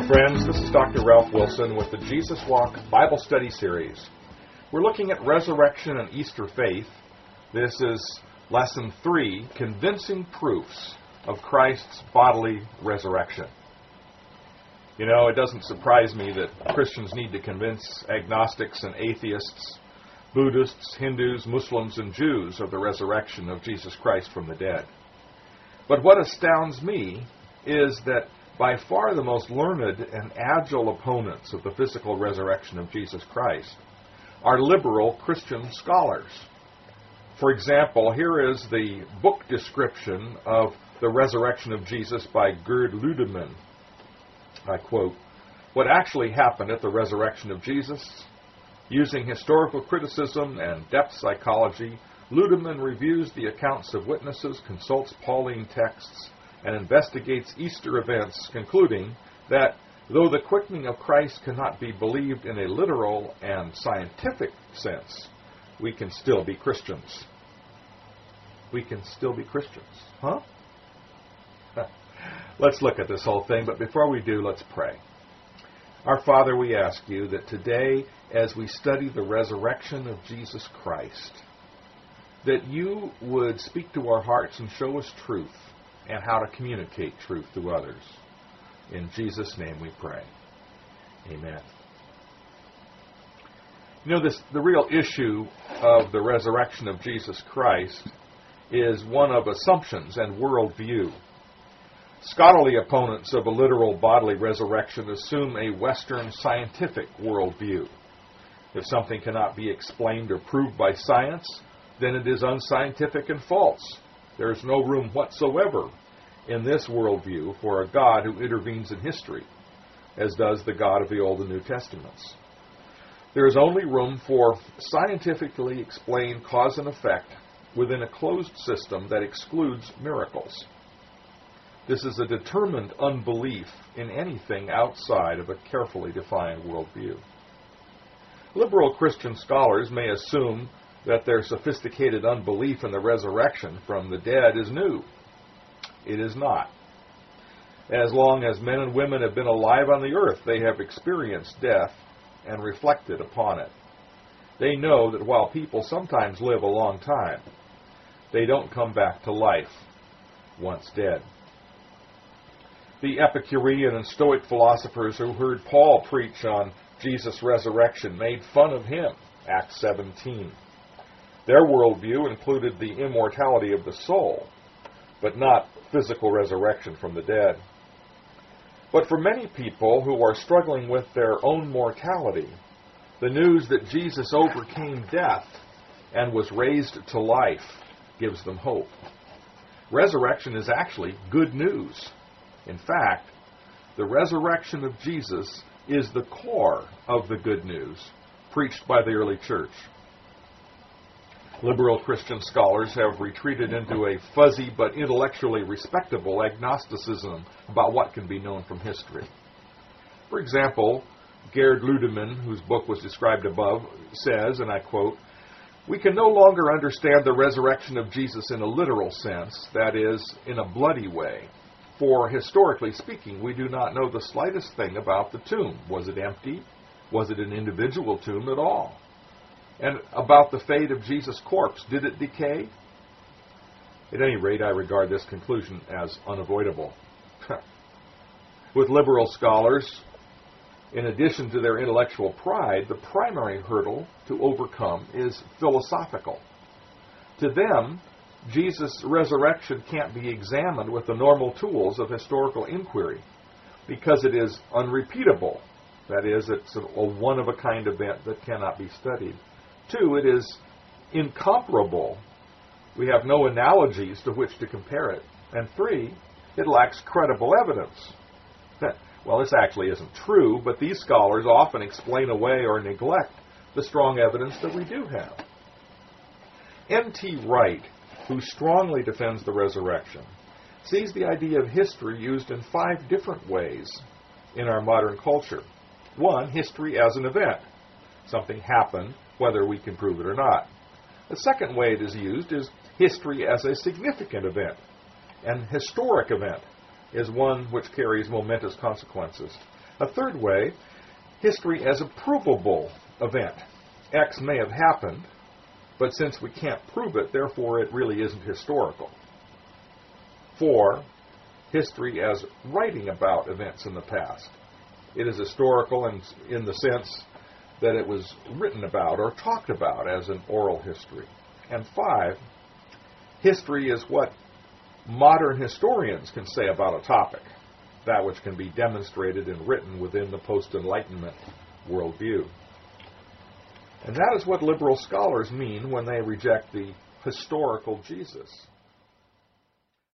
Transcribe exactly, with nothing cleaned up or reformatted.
Hi friends, this is Doctor Ralph Wilson with the Jesus Walk Bible Study Series. We're looking at resurrection and Easter faith. This is lesson three, convincing proofs of Christ's bodily resurrection. You know, it doesn't surprise me that Christians need to convince agnostics and atheists, Buddhists, Hindus, Muslims, and Jews of the resurrection of Jesus Christ from the dead. But what astounds me is that by far the most learned and agile opponents of the physical resurrection of Jesus Christ are liberal Christian scholars. For example, here is the book description of the resurrection of Jesus by Gerd Ludemann. I quote, "What actually happened at the resurrection of Jesus? Using historical criticism and depth psychology, Ludemann reviews the accounts of witnesses, consults Pauline texts, and investigates Easter events, concluding that though the quickening of Christ cannot be believed in a literal and scientific sense, we can still be Christians." We can still be Christians. Huh? Let's look at this whole thing, but before we do, let's pray. Our Father, we ask you that today, as we study the resurrection of Jesus Christ, that you would speak to our hearts and show us truth and how to communicate truth to others. In Jesus' name we pray. Amen. You know, this the real issue of the resurrection of Jesus Christ is one of assumptions and worldview. Scholarly opponents of a literal bodily resurrection assume a Western scientific worldview. If something cannot be explained or proved by science, then it is unscientific and false. There is no room whatsoever in this worldview for a God who intervenes in history, as does the God of the Old and New Testaments. There is only room for scientifically explained cause and effect within a closed system that excludes miracles. This is a determined unbelief in anything outside of a carefully defined worldview. Liberal Christian scholars may assume that their sophisticated unbelief in the resurrection from the dead is new. It is not. As long as men and women have been alive on the earth, they have experienced death and reflected upon it. They know that while people sometimes live a long time, they don't come back to life once dead. The Epicurean and Stoic philosophers who heard Paul preach on Jesus' resurrection made fun of him, Acts seventeen. Their worldview included the immortality of the soul, but not physical resurrection from the dead. But for many people who are struggling with their own mortality, the news that Jesus overcame death and was raised to life gives them hope. Resurrection is actually good news. In fact, the resurrection of Jesus is the core of the good news preached by the early church. Liberal Christian scholars have retreated into a fuzzy but intellectually respectable agnosticism about what can be known from history. For example, Gerd Ludemann, whose book was described above, says, and I quote, "We can no longer understand the resurrection of Jesus in a literal sense, that is, in a bloody way. For, historically speaking, we do not know the slightest thing about the tomb. Was it empty? Was it an individual tomb at all? And about the fate of Jesus' corpse, did it decay?" At any rate, I regard this conclusion as unavoidable. With liberal scholars, in addition to their intellectual pride, the primary hurdle to overcome is philosophical. To them, Jesus' resurrection can't be examined with the normal tools of historical inquiry because it is unrepeatable. That is, it's a one-of-a-kind event that cannot be studied. Two, it is incomparable. We have no analogies to which to compare it. And three, it lacks credible evidence. Well, this actually isn't true, but these scholars often explain away or neglect the strong evidence that we do have. N T Wright, who strongly defends the resurrection, sees the idea of history used in five different ways in our modern culture. One, history as an event. Something happened, whether we can prove it or not. The second way it is used is history as a significant event. An historic event is one which carries momentous consequences. A third way, history as a provable event. X may have happened, but since we can't prove it, therefore it really isn't historical. Four, history as writing about events in the past. It is historical in, in the sense that it was written about or talked about as an oral history. And five, history is what modern historians can say about a topic, that which can be demonstrated and written within the post-Enlightenment worldview. And that is what liberal scholars mean when they reject the historical Jesus.